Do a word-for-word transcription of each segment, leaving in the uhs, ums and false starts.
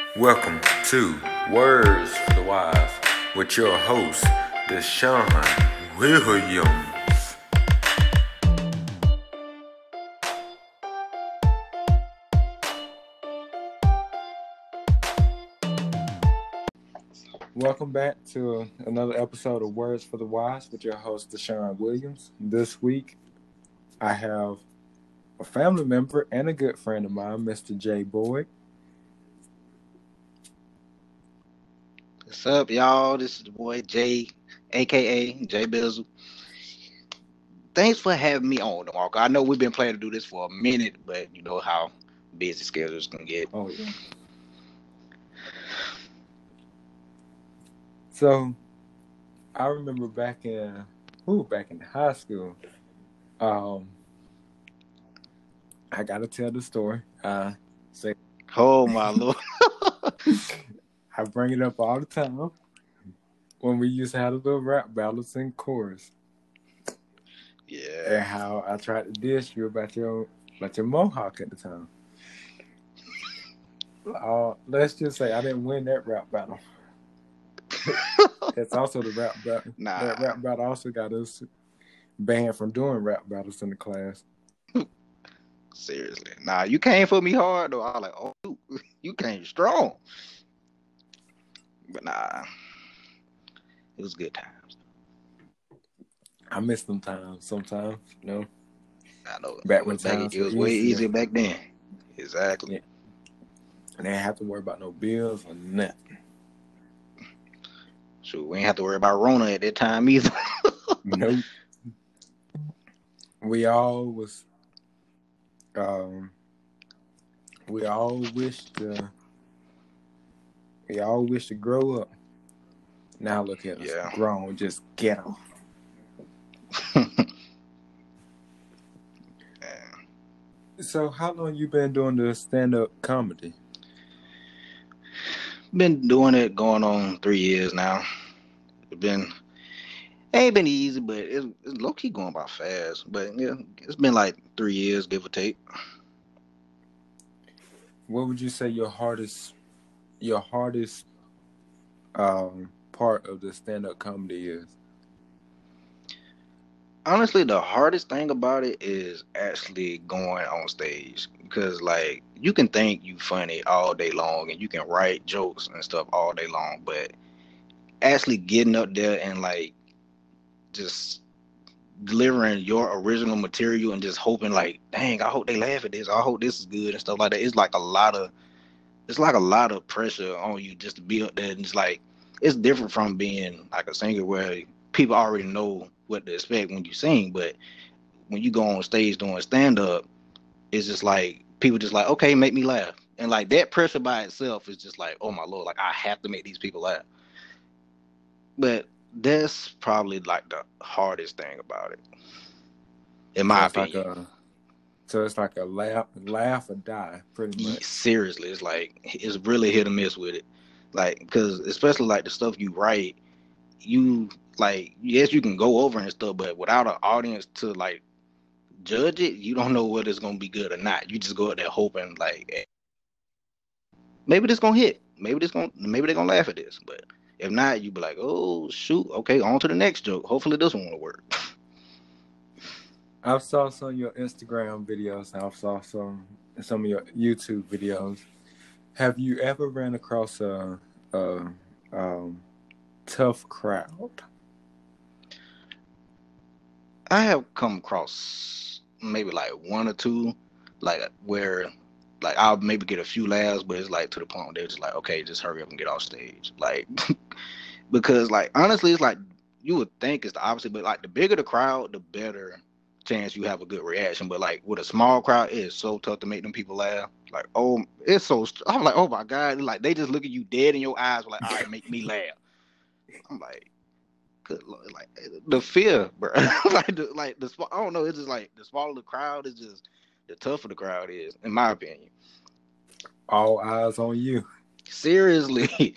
Welcome to Words for the Wise with your host, Deshaun Williams. Welcome back to another episode of Words for the Wise with your host, Deshaun Williams. This week, I have a family member and a good friend of mine, Mister Jay Boyd. What's up, y'all? This is the boy Jay, aka Jay Bizzle. Thanks for having me on, Mark. I know we've been planning to do this for a minute, but you know how busy schedules can get. Oh yeah. So, I remember back in, ooh, back in high school. Um, I gotta tell the story. Uh, say, oh my lord. I bring it up all the time when we used to have the little rap battles in chorus. Yeah. And how I tried to diss you about your about your mohawk at the time. Uh, let's just say I didn't win that rap battle. That's also the rap battle. Nah. That rap battle also got us banned from doing rap battles in the class. Seriously. Nah, you came for me hard though. I was like, oh, you came strong. But nah, it was good times. I miss them times sometimes, you know. I know. Back when back, times it was were way easier. easier back then. Exactly. Yeah. And they didn't have to worry about no bills or nothing. Shoot, we ain't have to worry about Rona at that time either. Nope. We all was, um, we all wished to, we all wish to grow up. Now look at us, Yeah. grown, just ghetto. So, how long you been doing the stand-up comedy? Been doing it going on three years now. It's been ain't been easy, but it's, it's low key going by fast. But yeah, it's been like three years, give or take. What would you say your hardest, your hardest, um, part of the stand-up comedy is? Honestly, the hardest thing about it is actually going on stage, because like you can think you funny all day long and you can write jokes and stuff all day long, but actually getting up there and like just delivering your original material and just hoping like, dang, I hope they laugh at this, I hope this is good and stuff like that. It's like a lot of it's like a lot of pressure on you just to be up there, and it's like it's different from being like a singer where people already know what to expect when you sing, but when you go on stage doing stand-up, it's just like people just like, okay, make me laugh, and like that pressure by itself is just like, oh my lord, like I have to make these people laugh. But that's probably like the hardest thing about it, in my so it's opinion. Like a, so it's like a laugh, laugh or die, pretty much. Seriously, it's like it's really hit or miss with it, like because especially like the stuff you write, you like yes you can go over and stuff, but without an audience to like judge it, you don't know whether it's gonna be good or not. You just go out there hoping like, hey, maybe this gonna hit, maybe this gonna maybe they're gonna laugh at this, but if not, you be like, oh shoot, okay, on to the next joke. Hopefully this one will work. I saw some of your Instagram videos and I saw some some of your YouTube videos. Have you ever ran across a, a um, tough crowd? I have come across maybe like one or two, like where like I'll maybe get a few laughs, but it's like to the point where they're just like, okay, just hurry up and get off stage. Like because like honestly, it's like you would think it's the opposite, but like the bigger the crowd, the better chance you have a good reaction. But like with a small crowd, it is so tough to make them people laugh. Like, oh, it's so I'm like, oh my god, like they just look at you dead in your eyes, like, all right, make me laugh. I'm like, good Lord, like the fear, bro. like the like the I don't know, it's just like the smaller the crowd is, just the tougher the crowd is, in my opinion. All eyes on you. Seriously.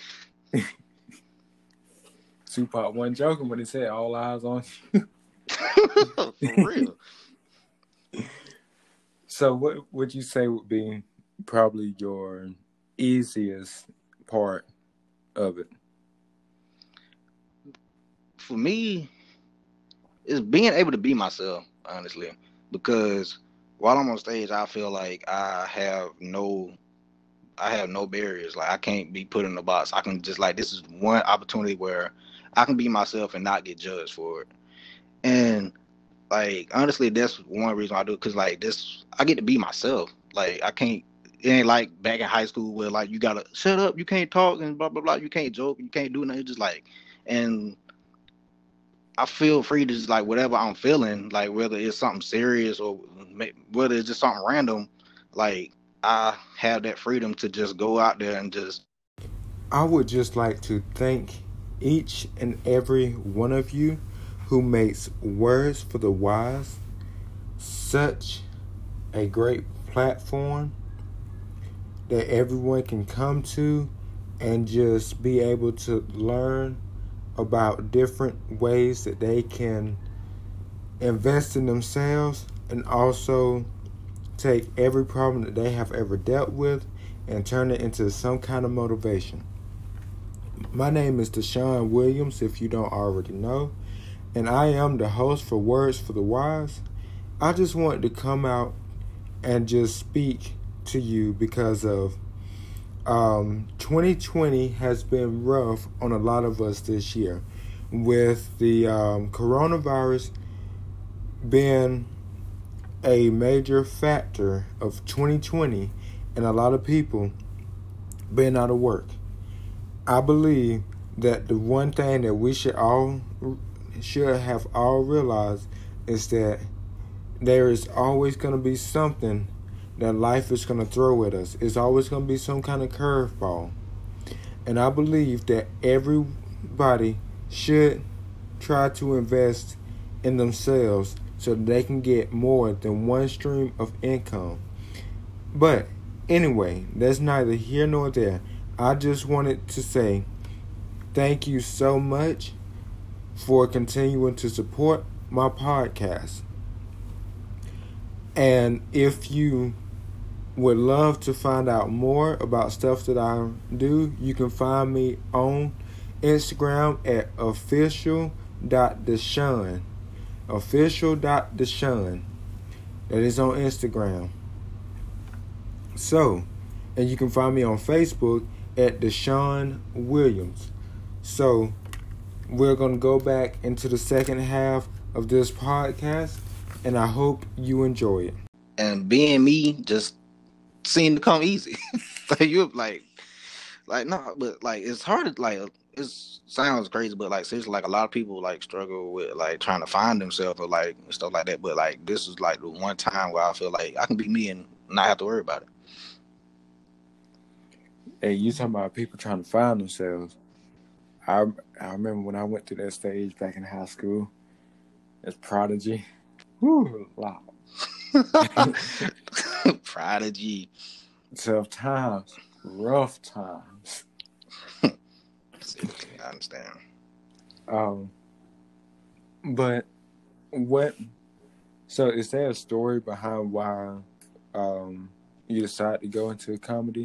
Tupac wasn't joking when he said all eyes on you. For real. So what would you say would be probably your easiest part of it? For me, it's being able to be myself, honestly, because while I'm on stage, I feel like I have no, I have no barriers. Like I can't be put in a box. I can just like this is one opportunity where I can be myself and not get judged for it. And like honestly, that's one reason I do because like this, I get to be myself. Like I can't. It ain't like back in high school where like you gotta shut up, you can't talk and blah blah blah. You can't joke, you can't do nothing. It's just like, and I feel free to just like whatever I'm feeling, like whether it's something serious or whether it's just something random, like I have that freedom to just go out there and just. I would just like to thank each and every one of you who makes Words for the Wise such a great platform that everyone can come to and just be able to learn about different ways that they can invest in themselves and also take every problem that they have ever dealt with and turn it into some kind of motivation. My name is Deshaun Williams, if you don't already know, and I am the host for Words for the Wise. I just wanted to come out and just speak to you because of um, twenty twenty has been rough on a lot of us this year, with the um, coronavirus being a major factor of twenty twenty and a lot of people being out of work. I believe that the one thing that we should all should have all realized is that there is always going to be something that life is going to throw at us. It's always going to be some kind of curveball. And I believe that everybody should try to invest in themselves so that they can get more than one stream of income. But anyway, that's neither here nor there. I just wanted to say thank you so much for continuing to support my podcast. And if you would love to find out more about stuff that I do, you can find me on Instagram at official dot deshaun. official dot deshaun. That is on Instagram. So, and you can find me on Facebook at Deshaun Williams. So, we're going to go back into the second half of this podcast, and I hope you enjoy it. And being me just seemed to come easy. Like you like, like no, but like it's hard to like. It sounds crazy, but like seriously, like a lot of people like struggle with like trying to find themselves or like stuff like that. But like this is like the one time where I feel like I can be me and not have to worry about it. Hey, you talking about people trying to find themselves. I I remember when I went to that stage back in high school as Prodigy. Whew, wow. Prodigy. Tough times. Rough times. I understand. Um, but what, so is there a story behind why um, you decided to go into comedy?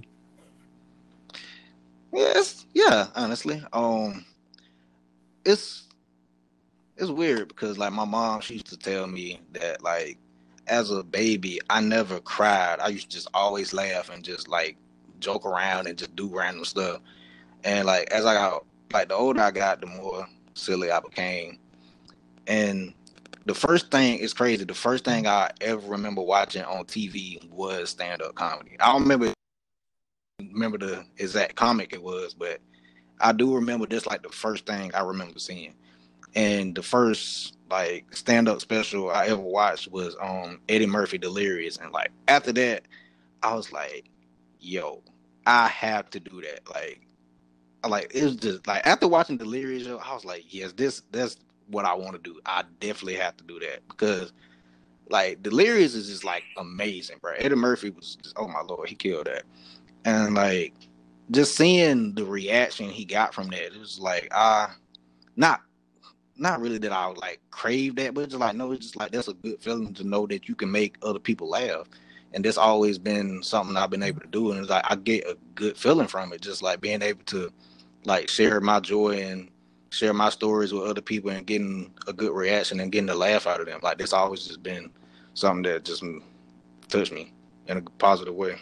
Yes, yeah, honestly. Um, it's it's weird because like my mom, she used to tell me that like as a baby, I never cried. I used to just always laugh and just like joke around and just do random stuff. And like as I got like the older I got, the more silly I became. And the first thing is crazy. The first thing I ever remember watching on T V was stand-up comedy. I don't remember remember the exact comic it was, but I do remember this like the first thing I remember seeing. And the first like stand-up special I ever watched was um Eddie Murphy Delirious. And like after that, I was like, yo, I have to do that. Like like it was just like after watching Delirious, I was like, yes, this that's what I want to do. I definitely have to do that because like Delirious is just like amazing, bro. Eddie Murphy was just, oh my lord, he killed that. And like just seeing the reaction he got from that, it was like ah, uh, not not really that I would like crave that, but just like no, it's just like that's a good feeling to know that you can make other people laugh. and this always been something I've been able to do, and it's like I get a good feeling from it, just like being able to like share my joy and share my stories with other people and getting a good reaction and getting a laugh out of them. Like this always just been something that just touched me in a positive way.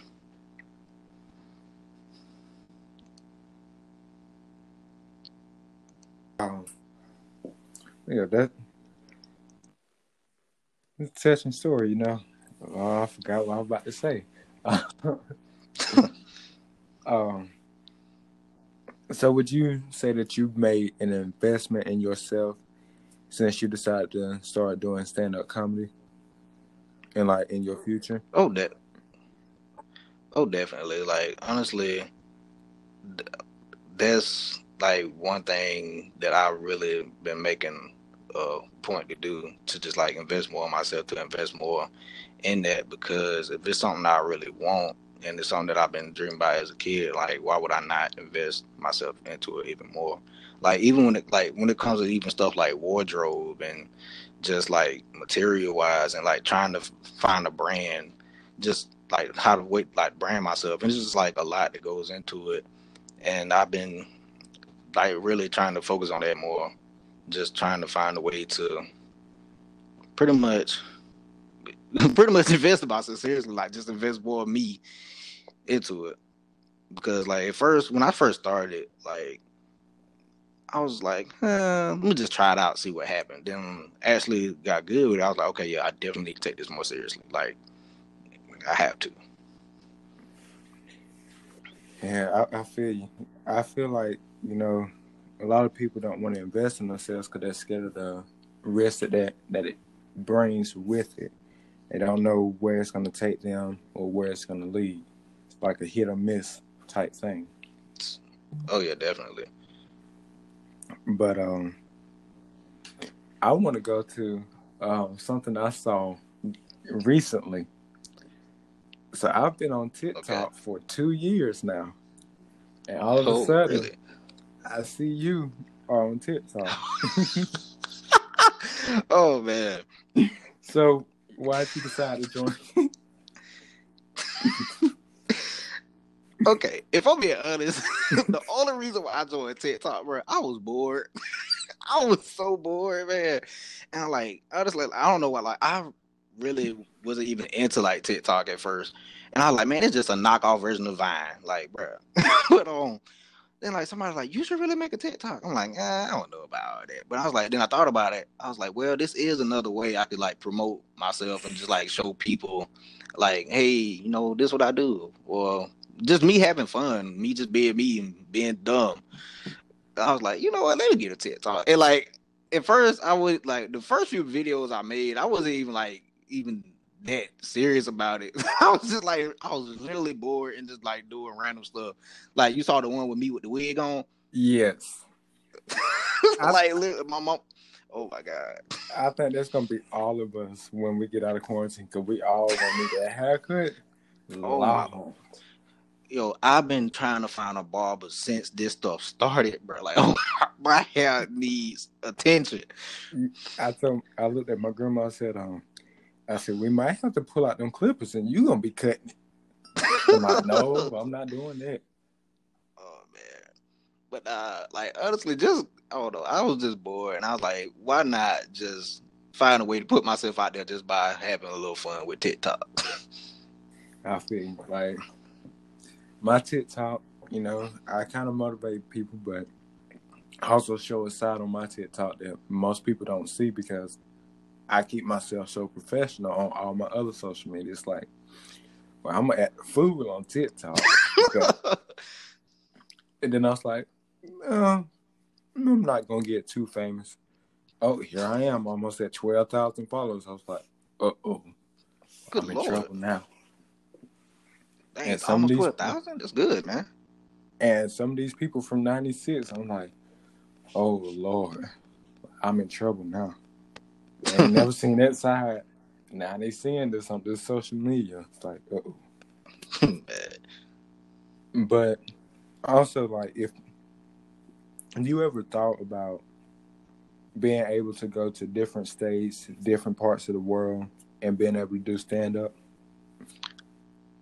Um, yeah, that it's a touching story, you know. Oh, I forgot what I was about to say. um, so would you say that you've made an investment in yourself since you decided to start doing stand-up comedy and like in your future? Oh, that. Oh, definitely. Like honestly, that's like one thing that I really been making a point to do, to just like invest more in myself, to invest more in that, because if it's something I really want and it's something that I've been dreaming about as a kid, like why would I not invest myself into it even more? Like even when it like when it comes to even stuff like wardrobe and just like material wise and like trying to find a brand, just like how to wait like brand myself, and it's just like a lot that goes into it. And I've been like really trying to focus on that more, just trying to find a way to pretty much pretty much invest in myself, seriously, like just invest more of me into it. Because like at first, when I first started, like I was like, eh, let me just try it out, see what happened. Then actually got good with it. I was like, okay, yeah, I definitely need to take this more seriously. Like I have to. Yeah, I, I feel you. I feel like, you know, a lot of people don't want to invest in themselves because they're scared of the risk that, that that it brings with it. They don't know where it's going to take them or where it's going to lead. It's like a hit or miss type thing. Oh yeah, definitely. But um, I want to go to um, something I saw recently. So I've been on TikTok okay. for two years now, and all of oh, a sudden, really? I see you on TikTok. Oh man! So why'd you decide to join? Okay, if I'm being honest, the only reason why I joined TikTok, bro, I was bored. I was so bored, man. And I'm like, honestly, I don't know why. Like, I really wasn't even into like TikTok at first, and I was like, man, it's just a knockoff version of Vine, like, bro. But um, then like somebody's like, you should really make a TikTok. I'm like, eh, I don't know about that. But I was like, then I thought about it. I was like, well, this is another way I could like promote myself and just like show people, like, hey, you know, this is what I do, or just me having fun, me just being me and being dumb. I was like, you know what, let me get a TikTok. And like at first I would like the first few videos I made, I wasn't even like even that serious about it. I was just like, I was literally bored and just like doing random stuff. Like you saw the one with me with the wig on? Yes. Like I, my mom. Oh my god. I think that's gonna be all of us when we get out of quarantine, because we all gonna need that haircut. Oh my. Yo, I've been trying to find a barber since this stuff started, bro. Like, oh, my hair needs attention. I told, I looked at my grandma and said, um, I said, we might have to pull out them clippers and you gonna be cutting it. I'm like, no, I'm not doing that. Oh man. But uh like honestly, just I don't know, I was just bored and I was like, why not just find a way to put myself out there just by having a little fun with TikTok? I feel like my TikTok, you know, I kind of motivate people, but I also show a side on my TikTok that most people don't see, because I keep myself so professional on all my other social media. It's like, well, I'm gonna act the fool on TikTok. And then I was like, no, I'm not gonna get too famous. Oh, here I am, almost at twelve thousand followers. I was like, uh oh, I'm in Lord. trouble now. Dang, and some almost twelve thousand? That's good, man. And some of these people from ninety-six, I'm like, oh Lord, I'm in trouble now. They ain't never seen that side. Now they seeing this on this social media. It's like, uh oh. But also, like, if you ever thought about being able to go to different states, different parts of the world, and being able to do stand up?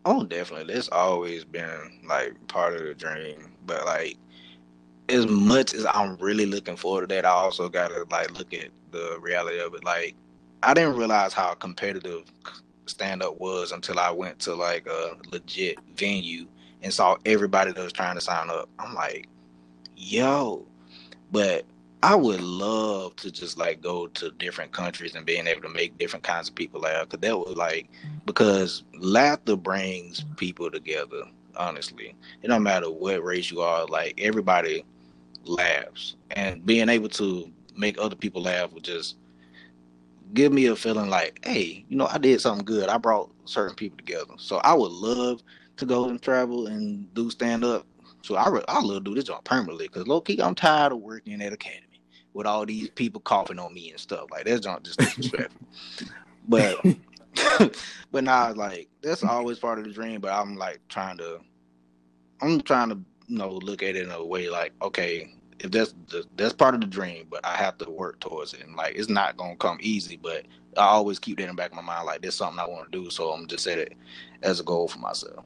Oh, definitely. That's always been like part of the dream. But like, as much as I'm really looking forward to that, I also gotta like look at the reality of it. Like, I didn't realize how competitive stand up was until I went to like a legit venue and saw everybody that was trying to sign up. I'm like, yo, but I would love to just like go to different countries and being able to make different kinds of people laugh. Cause that was like, because laughter brings people together. Honestly, it don't matter what race you are. Like everybody laughs, and being able to make other people laugh would just give me a feeling like, hey, you know, I did something good. I brought certain people together. So I would love to go and travel and do stand up. So I re- I love to do this job permanently because low key I'm tired of working at Academy with all these people coughing on me and stuff like that's not just disrespectful. But but now like that's always part of the dream. But I'm like trying to I'm trying to you know look at it in a way like okay. If that's the, that's part of the dream, but I have to work towards it, and like it's not gonna come easy. But I always keep that in the back of my mind, like there's something I want to do, so I'm just set it as a goal for myself.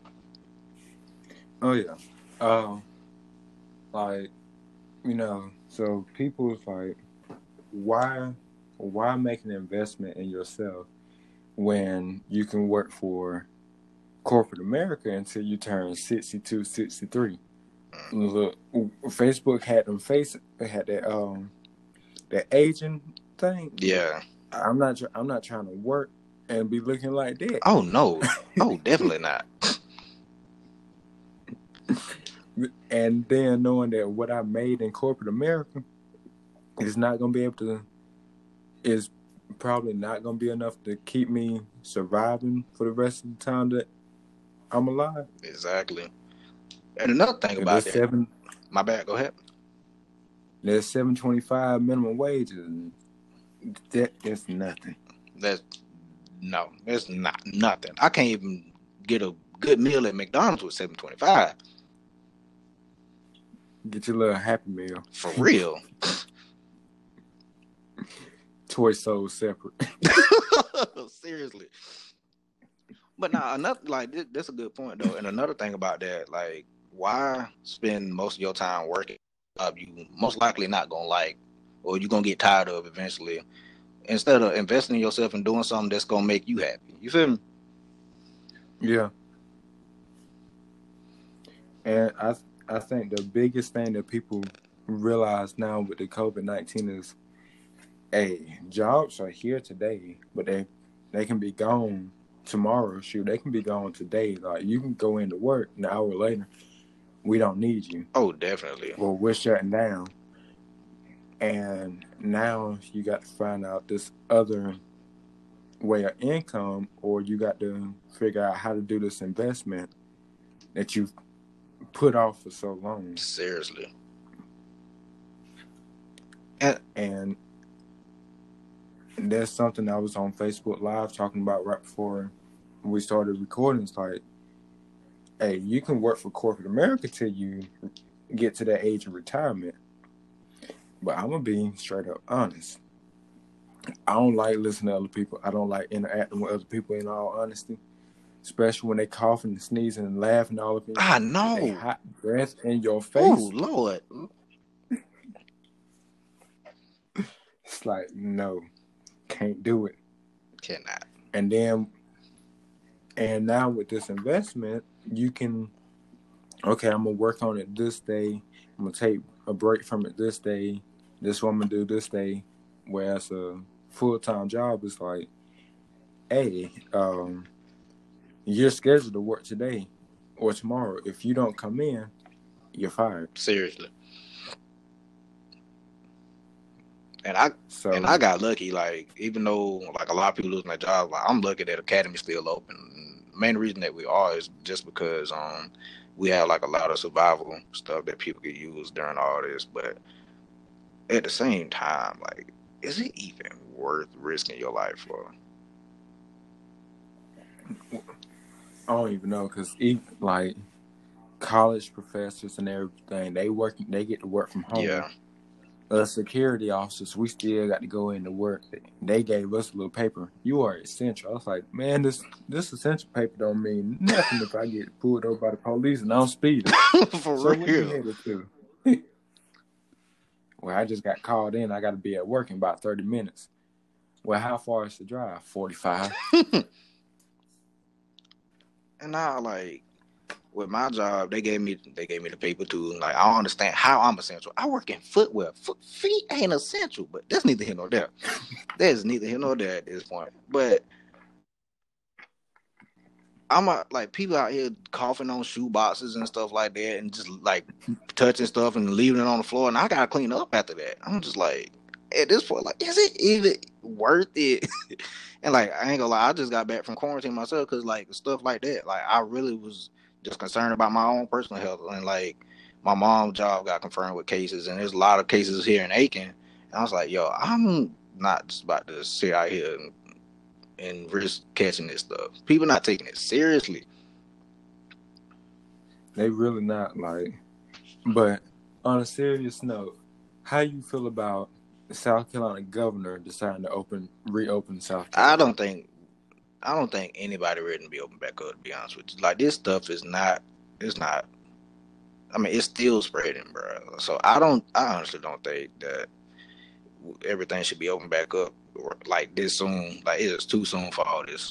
Oh yeah, um, like you know, so people's like, why, why make an investment in yourself when you can work for corporate America until you turn sixty-two, sixty-three? Look, Facebook had them face had that um that aging thing, but Yeah. I'm not I'm not trying to work and be looking like that. Oh no. Oh, definitely not. And then knowing that what I made in corporate America is not gonna be able to is probably not gonna be enough to keep me surviving for the rest of the time that I'm alive. Exactly. And another thing And about there's that, seven my bad. Go ahead. there's seven twenty five minimum wages. That is nothing. That's no. That's not nothing. I can't even get a good meal at McDonald's with seven twenty five. Get your little Happy Meal. For real. Toy sold separate. Seriously. But now another like this, that's a good point though. And another thing about that, like, why spend most of your time working a job you most likely not gonna like, or you're gonna get tired of eventually, instead of investing in yourself and doing something that's gonna make you happy. You feel me? Yeah. And I I think the biggest thing that people realize now with the COVID nineteen is, hey, jobs are here today, but they they can be gone tomorrow. Shoot, they can be gone today. Like you can go into work an hour later, we don't need you. Oh, definitely. Well, we're shutting down, and now you got to find out this other way of income, or you got to figure out how to do this investment that you've put off for so long. Seriously. And, and there's something I was on Facebook Live talking about right before we started recording. It's like, hey, you can work for corporate America till you get to that age of retirement. But I'm going to be straight up honest. I don't like listening to other people. I don't like interacting with other people in all honesty. Especially when they coughing and sneezing and laughing all of it. I know. They hot breath in your face. Oh, Lord. It's like, no, can't do it. Cannot. And then, and now with this investment, you can, okay, I'm going to work on it this day. I'm going to take a break from it this day. This is what I'm going to do this day. Whereas a full-time job is like, hey, um, you're scheduled to work today or tomorrow. If you don't come in, you're fired. Seriously. And I so, and I got lucky. Like, even though like a lot of people losing their jobs, like I'm lucky that Academy's still open. The main reason that we are is just because um we have like a lot of survival stuff that people can use during all this. But at the same time, like, is it even worth risking your life for? I don't even know, because even like college professors and everything, they work, they get to work from home. Yeah. us security officers, we still got to go into work. They gave us a little paper. You are essential. I was like, man, this this essential paper don't mean nothing if I get pulled over by the police and I'm speeding. For so real. Where you headed to? Well, I just got called in. I got to be at work in about thirty minutes. Well, how far is the drive? forty-five. And now, like, with my job, they gave me they gave me the paper too. Like, I don't understand how I'm essential. I work in footwear. Foot, feet ain't essential, but that's neither here nor there. That's neither here nor there at this point. But I'm a, like, people out here coughing on shoe boxes and stuff like that, and just like touching stuff and leaving it on the floor, and I gotta clean up after that. I'm just like, at this point, like, is it even worth it? And like, I ain't gonna lie, I just got back from quarantine myself because like stuff like that, like I really was just concerned about my own personal health, and like my mom's job got confirmed with cases, and there's a lot of cases here in Aiken, and I was like, yo, I'm not just about to sit out here and, and risk catching this stuff. People not taking it seriously. They really not, like. But on a serious note, how you feel about the South Carolina governor deciding to open reopen South Carolina? I don't think I don't think anybody ready to be open back up, to be honest with you. Like, this stuff is not it's not I mean, it's still spreading, bro. So I don't I honestly don't think that everything should be open back up like this soon. Like, it is too soon for all this.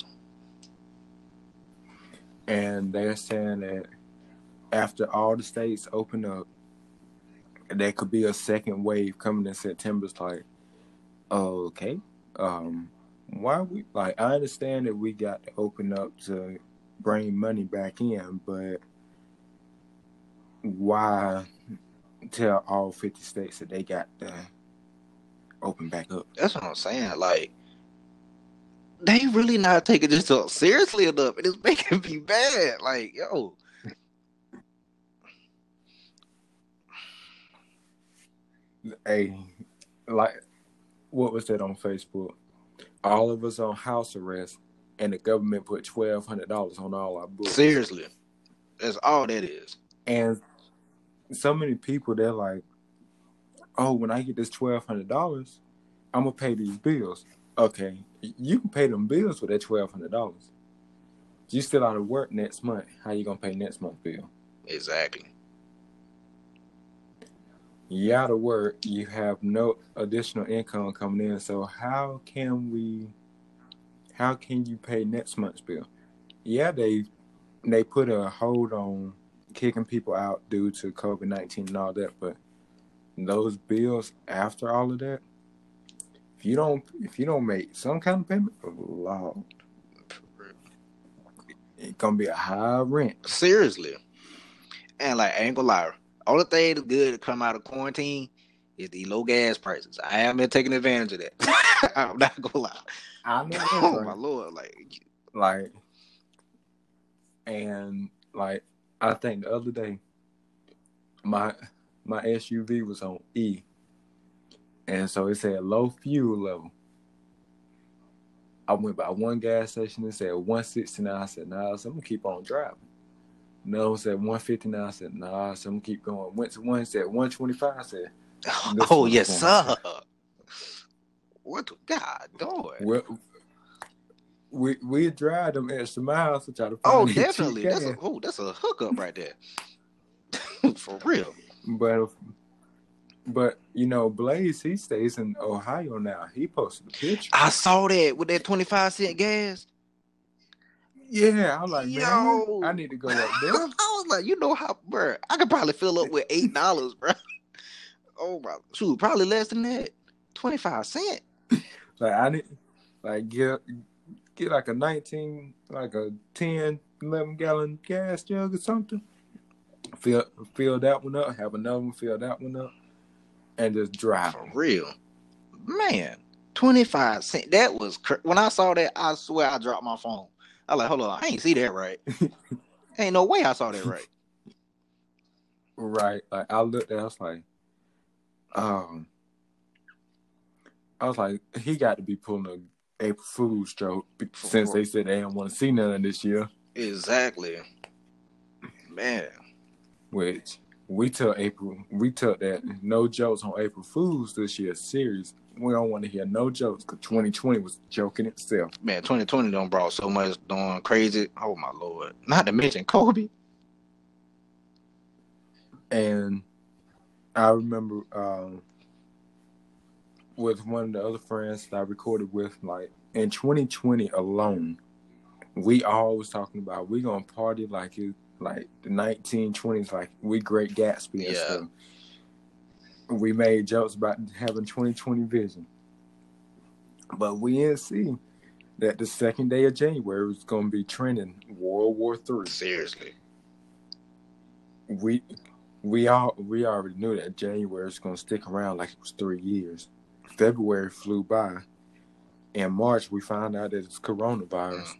And they're saying that after all the states open up, there could be a second wave coming in September. It's like, okay, um, why we like? I understand that we got to open up to bring money back in, but why tell all fifty states that they got to open back up? That's what I'm saying. Like, they really not taking this up seriously enough, and it's making me bad. Like, yo. Hey, like, what was that on Facebook? All of us on house arrest, and the government put twelve hundred dollars on all our books. Seriously, that's all that is. And so many people, they're like, "Oh, when I get this twelve hundred dollars, I'm gonna pay these bills." Okay, you can pay them bills with that twelve hundred dollars. You still out of work next month. How you gonna pay next month's bill? Exactly. You out of work, you have no additional income coming in, so how can we how can you pay next month's bill? Yeah, they they put a hold on kicking people out due to COVID nineteen and all that, but those bills after all of that, if you don't if you don't make some kind of payment, Lord, it's gonna be a high rent. Seriously. And like, I ain't gonna lie, only thing that's good to come out of quarantine is the low gas prices. I haven't been taking advantage of that. I'm not gonna lie. I know. Oh my Lord, like, like, and like, I think the other day, my my S U V was on E, and so it said low fuel level. I went by one gas station and said one sixty-nine. I said, nah, so I'm gonna keep on driving. Another one said one fifty-nine. I said, nah, so I'm gonna keep going. Went to one, said one twenty-five. I said, oh yes, sir. What? God, darn. Well, we we drive them extra miles to try to find. Oh, definitely. That's a oh, that's a hookup right there. For real. But but you know, Blaze, he stays in Ohio now. He posted a picture. I saw that with that twenty-five cent gas. Yeah, I'm like, yo, man, I need to go up there. I was like, you know how, bro? I could probably fill up with eight dollars, bro. Oh my, shoot, probably less than that. Twenty-five cent. Like, I need, like, get get like a nineteen, like a ten, eleven gallon gas jug or something. Fill fill that one up. Have another one. Fill that one up, and just drive. For real, man. Twenty-five cent. That was cr- when I saw that. I swear I dropped my phone. I was like, hold on, I ain't see that right. Ain't no way I saw that right. Right. Like, I looked at it, I was like, um, I was like, he got to be pulling a April Fool's joke since they said they didn't want to see none this year. Exactly. Man. Which, we took April. We took that no jokes on April Fools this year serious. We don't want to hear no jokes because twenty twenty was joking itself. Man, twenty twenty done brought so much doing crazy. Oh my lord! Not to mention Kobe. And I remember um, with one of the other friends that I recorded with, like in twenty twenty alone, we all was talking about we gonna party like it, like the nineteen twenties, like we Great Gatsby and Yeah. stuff. We made jokes about having twenty twenty vision, but we didn't see that the second day of January was gonna be trending World War Three. Seriously. We we all we already knew that January was gonna stick around like it was three years. February flew by. In March, we found out that it's coronavirus. Mm.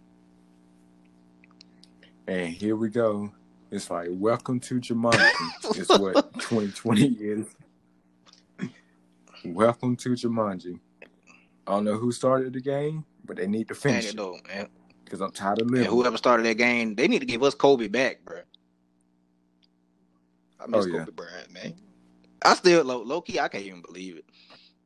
And here we go. It's like, welcome to Jumanji. It's what twenty twenty is. Welcome to Jumanji. I don't know who started the game, but they need to finish it. Though, man. Because I'm tired of And living. whoever started that game, they need to give us Kobe back, bro. I miss Oh, yeah. Kobe Bryant, man. I still, low, low key, I can't even believe it.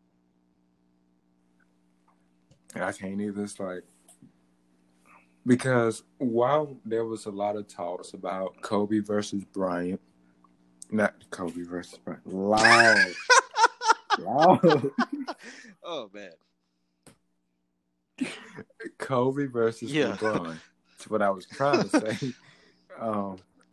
I can't either. It's like, because while there was a lot of talks about Kobe versus Bryant, not Kobe versus Bryant, loud, loud, Oh, man. Kobe versus Yeah. LeBron. That's what I was trying to say. Um,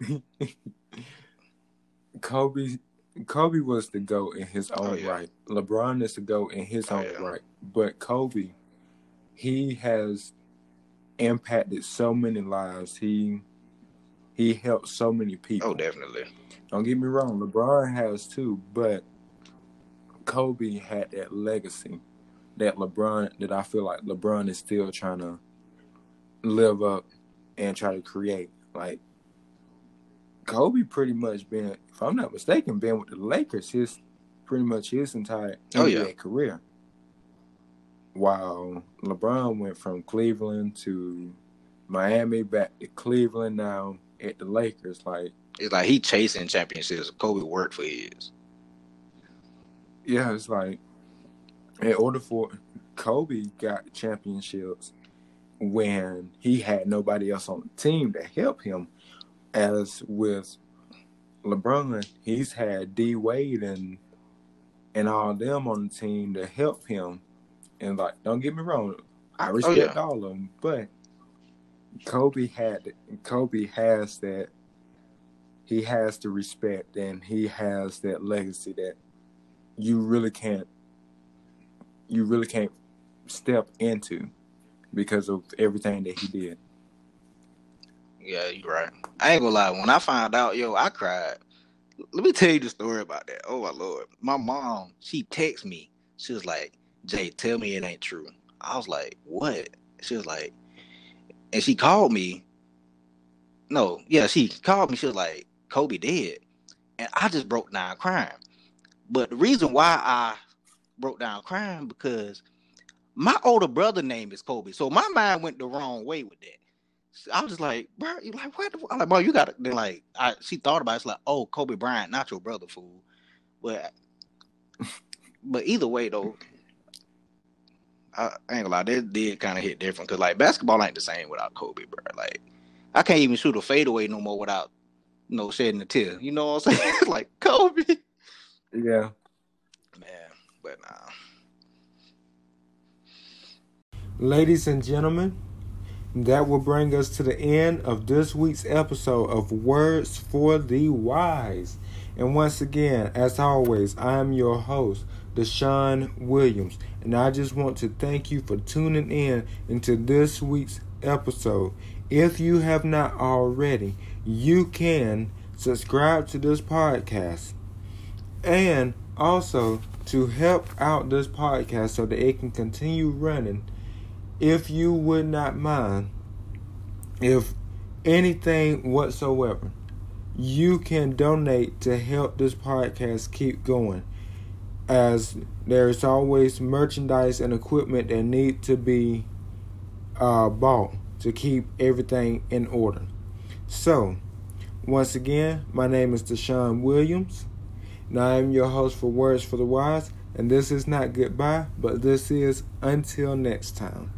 Kobe, Kobe was the GOAT in his own Oh, yeah. right. LeBron is the GOAT in his Oh, own yeah. right. But Kobe, he has impacted so many lives. He he helped so many people. Oh, definitely. Don't get me wrong, LeBron has too, but Kobe had that legacy that LeBron, that I feel like LeBron is still trying to live up and try to create. Like, Kobe pretty much been, if I'm not mistaken, been with the Lakers his pretty much his entire Oh, N B A yeah. career. While LeBron went from Cleveland to Miami, back to Cleveland, now at the Lakers. Like, It's like he chasing championships. Kobe worked for his. yeah, it's like, in order for Kobe got championships when he had nobody else on the team to help him. As with LeBron, he's had D Wade and and all them on the team to help him. And like, don't get me wrong, I respect yeah. all of them, but Kobe had Kobe has that. He has the respect and he has that legacy that you really can't you really can't step into because of everything that he did. Yeah, you're right. I ain't gonna lie. When I found out, yo, I cried. Let me tell you the story about that. Oh, my Lord. My mom, she texted me. She was like, Jay, tell me it ain't true. I was like, what? She was like, and she called me. No, yeah, she called me. She was like, Kobe dead. And I just broke down crying. But the reason why I broke down crying, because my older brother name is Kobe. So my mind went the wrong way with that. I was just like, bro, you like what? I'm like, bro, you got to. Then like, I she thought about it. It's like, oh, Kobe Bryant, not your brother, fool. But, but either way though, I, I ain't gonna lie, that did kind of hit different because like basketball ain't the same without Kobe, bro. Like, I can't even shoot a fadeaway no more without, you know, shedding a tear. You know what I'm saying? Like Kobe. Yeah. Man, but nah. Ladies and gentlemen, that will bring us to the end of this week's episode of Words for the Wise. And once again, as always, I am your host, Deshaun Williams. And I just want to thank you for tuning in into this week's episode. If you have not already, you can subscribe to this podcast. And also, to help out this podcast so that it can continue running, if you would not mind, if anything whatsoever, you can donate to help this podcast keep going, as there's always merchandise and equipment that need to be uh, bought to keep everything in order. So, Once again, my name is Deshaun Williams, and I am your host for Words for the Wise, and this is not goodbye, but this is until next time.